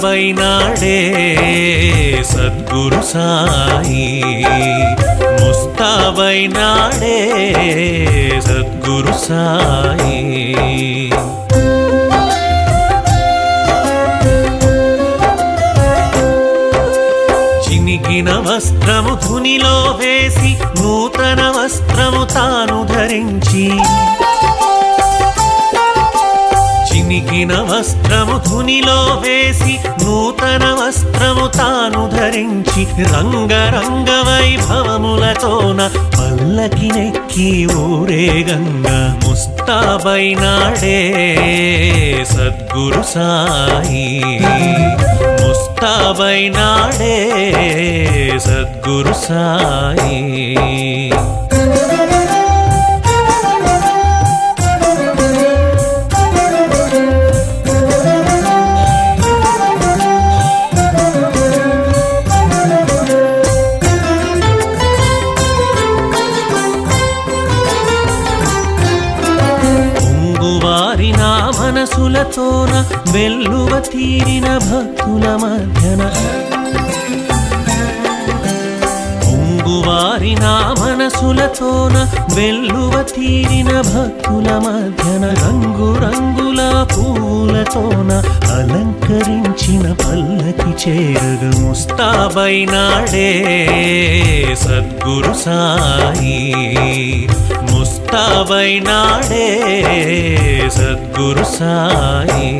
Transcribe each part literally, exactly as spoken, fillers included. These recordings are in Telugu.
ముస్తాబైనాడే సద్గురు సాయి ముస్తాబైనాడే సద్గురు సాయి చినిగిన వస్త్రము ధునిలో వేసి నూతన వస్త్రము తాను ధరించి చినిగిన వస్త్రము ధునిలో వేసి నూతన వస్త్రము తాను ధరించి రంగరంగ వైభవములతోన పల్లకినెక్కి ఊరేగంగా ముస్తాబైనాడే సద్గురు సాయి ముస్తాబైనాడే సద్గురు సాయి మనసులతోన వెల్లువ తీరిన భక్తుల మధ్యన పొంగువారి నా మనసులతోన వెల్లువ తీరిన భక్తుల మధ్యన రంగు రంగుల పూలతోన అలంకరించిన పల్లకి చేరగ ముస్తాబైనాడే సద్గురు సాయి ముస్తాబైనాడే సద్గురు సాయి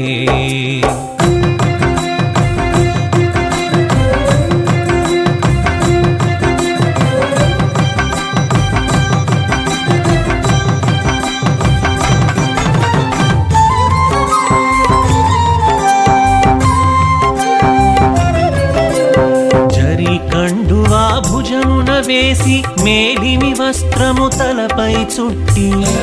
కండువా భుజమున వేసి మేలిమి వస్త్రము తలపై చుట్టి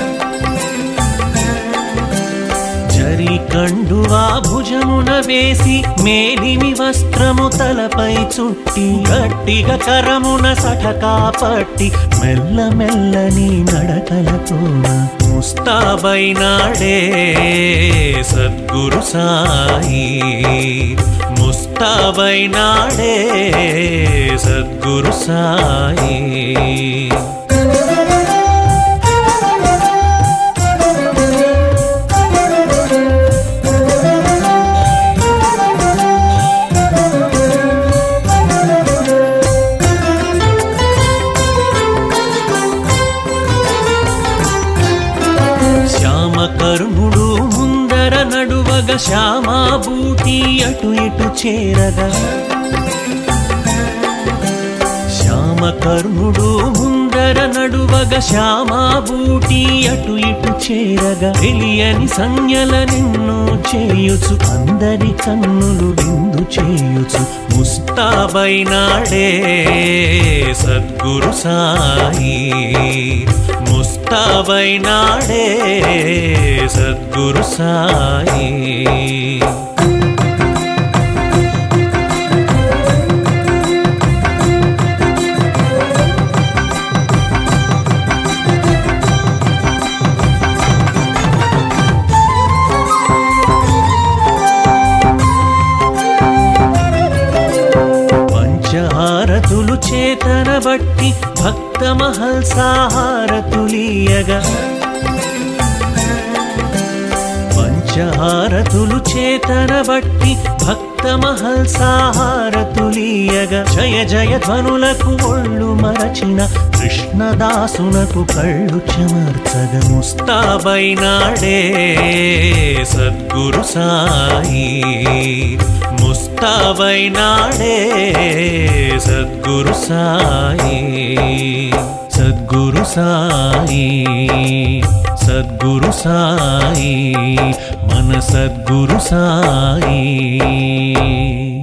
జరి కండువా భుజమున వేసి మేలిమి వస్త్రము తలపై చుట్టి గట్టిగా కరమున సటకా పట్టి మెల్ల మెల్లని నడకలతోన ముస్తాబైనాడే సద్గురు సాయి ముస్తాబైనాడే సద్గురు సాయి శ్యామకర్ముడు ముందర నడువగ శ్యామాభూతి అటు ఇటు చేరగా శ్యామకర్ముడు ముందర నడువగ శ్యామాభూతి అటు ఇటు చేరగా తెలియని సంజ్ఞల నిన్ను చేయుచు అందరి కన్నులు విందు చేయుచు ముస్తాబైనాడే సద్గురు సాయి ముస్తాబైనాడే సద్గురు సాయి పంచహారతులు చేతన బట్టి భక్త మహల్సాహారతులీయగా పంచహారతులు చేతన బట్టి భక్త మహల్సాహారతులీయగా జయ జయ ధ్వనులకు ఒళ్ళు మరచిన కృష్ణదాసునకు కళ్ళు చెమర్చగ ముస్తాబైనాడే సద్గురు సాయి ముస్తాబైనాడే సద్గురు సాయి సద్గురు సాయి సద్గురు సాయి మన సద్గురు సాయి